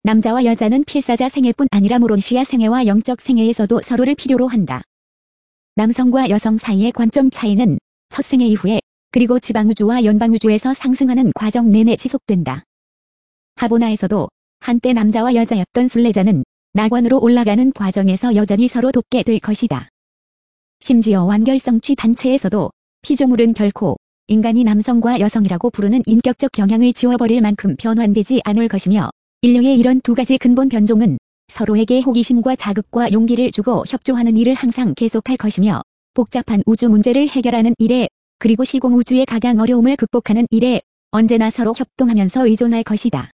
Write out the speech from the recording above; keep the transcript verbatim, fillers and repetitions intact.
남자와 여자는 필사자 생애뿐 아니라 모론시아 생애와 영적 생애에서도 서로를 필요로 한다. 남성과 여성 사이의 관점 차이는 첫 생애 이후에 그리고 지방우주와 연방우주에서 상승하는 과정 내내 지속된다. 하보나에서도 한때 남자와 여자였던 순례자는 낙원으로 올라가는 과정에서 여전히 서로 돕게 될 것이다. 심지어 완결성취 단체에서도 피조물은 결코 인간이 남성과 여성이라고 부르는 인격적 경향을 지워버릴 만큼 변환되지 않을 것이며 인류의 이런 두 가지 근본 변종은 서로에게 호기심과 자극과 용기를 주고 협조하는 일을 항상 계속할 것이며 복잡한 우주 문제를 해결하는 일에 그리고 시공 우주의 각양 어려움을 극복하는 일에 언제나 서로 협동하면서 의존할 것이다.